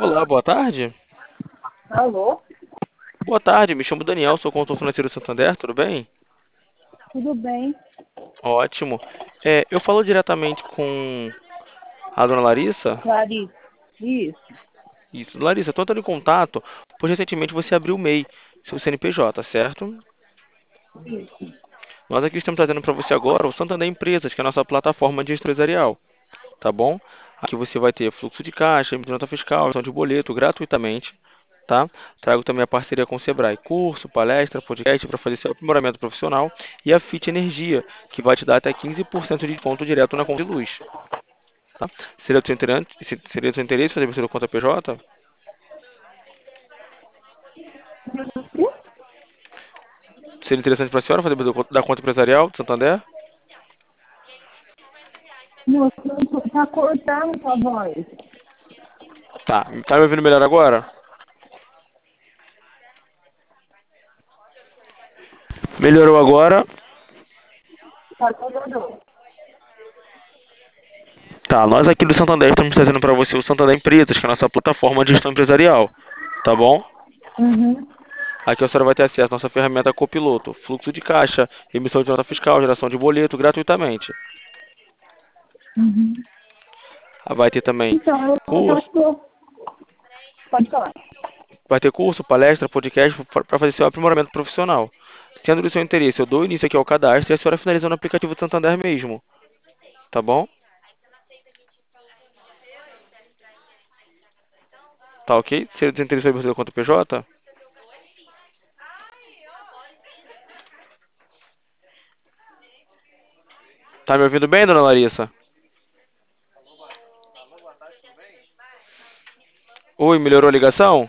Olá, boa tarde. Alô? Boa tarde, me chamo Daniel, sou consultor financeiro do Santander, tudo bem? Tudo bem? Ótimo. Eu falo diretamente com a dona Larissa? Clarice? Isso. Isso, Larissa, estou entrando em contato, pois recentemente você abriu o MEI, seu CNPJ, certo? Isso. Nós aqui estamos trazendo para você agora o Santander Empresas, que é a nossa plataforma de empresarial, tá bom? Aqui você vai ter fluxo de caixa, emissão de nota fiscal, emissão de boleto gratuitamente, tá? Trago também a parceria com o Sebrae, curso, palestra, podcast para fazer seu aprimoramento profissional e a Fit Energia, que vai te dar até 15% de desconto direto na conta de luz, tá? Seria do seu interesse fazer você conta PJ? Seria interessante para a senhora fazer da conta empresarial do Santander? Moço, tá cortando sua voz. Tá me ouvindo melhor agora? Melhorou agora? Tá cortando. Tá, nós aqui do Santander estamos trazendo para você o Santander Empresas, que é a nossa plataforma de gestão empresarial, tá bom? Uhum. Aqui a senhora vai ter acesso à nossa ferramenta Copiloto, fluxo de caixa, emissão de nota fiscal, geração de boleto gratuitamente. Uhum. Vai ter também Então, eu curso, tô... Pode falar. vai ter curso, palestra, podcast para fazer seu aprimoramento profissional. Sendo do seu interesse, eu dou início aqui ao cadastro e a senhora finaliza no aplicativo do Santander mesmo, tá bom? Tá ok? Se ele tem interesse sobre você conta PJ, tá me ouvindo bem, dona Larissa? Oi, melhorou a ligação?